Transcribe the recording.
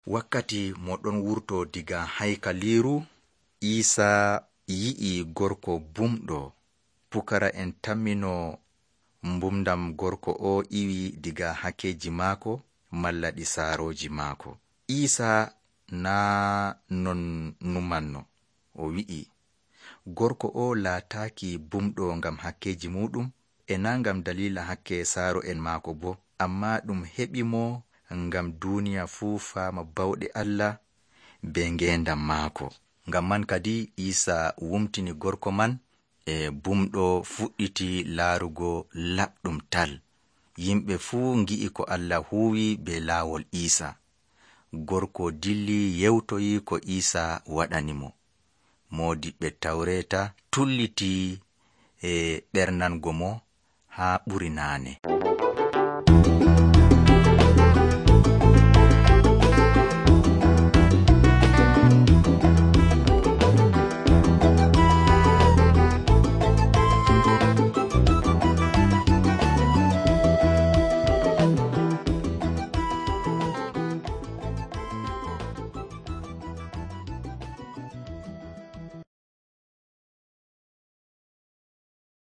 Wakkati moɗon wurto diga haikaliru, Isa yi'i gorko bumɗo. Pukara en tammino mbumdam gorko o iwi diga hakeji maako malla ɗi saaroji maako. Isa na non numanno. O wi'i gorko o laataki bumɗo ngam hakkeji muɗum e na ngam dalila hakke saaro en maako bo, amma ɗum heɓi mo ngam duniya fuu faama bawɗe Allah be ngendam maako. Ngam man kadi Isa wumtini gorko man e bumɗo fuɗɗiti laarugo laɓɗum tal. Yimɓe fuu ngi'i ko Allah huwi be laawol Isa. Gorko dilli yewtoyi ko Isa waɗanimo. Modiɓɓe Tawreta tulliti e ɓernango mo haa ɓuri naane.